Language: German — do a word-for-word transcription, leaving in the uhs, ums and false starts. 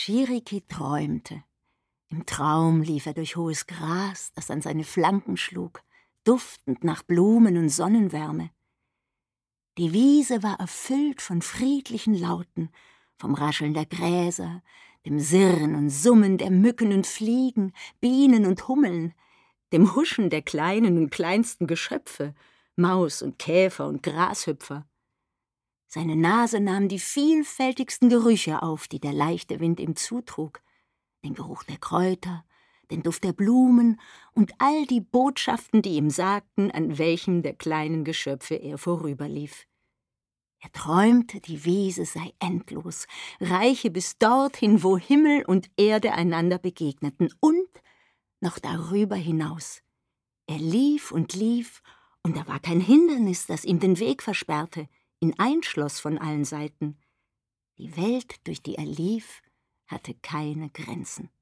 Chiriki träumte. Im Traum lief er durch hohes Gras, das an seine Flanken schlug, duftend nach Blumen und Sonnenwärme. Die Wiese war erfüllt von friedlichen Lauten, vom Rascheln der Gräser, dem Sirren und Summen der Mücken und Fliegen, Bienen und Hummeln, dem Huschen der kleinen und kleinsten Geschöpfe, Maus und Käfer und Grashüpfer. Seine Nase nahm die vielfältigsten Gerüche auf, die der leichte Wind ihm zutrug, den Geruch der Kräuter, den Duft der Blumen und all die Botschaften, die ihm sagten, an welchem der kleinen Geschöpfe er vorüberlief. Er träumte, die Wiese sei endlos, reiche bis dorthin, wo Himmel und Erde einander begegneten, und noch darüber hinaus. Er lief und lief, und da war kein Hindernis, das ihm den Weg versperrte, ihn einschloss von allen Seiten. Die Welt, durch die er lief, hatte keine Grenzen.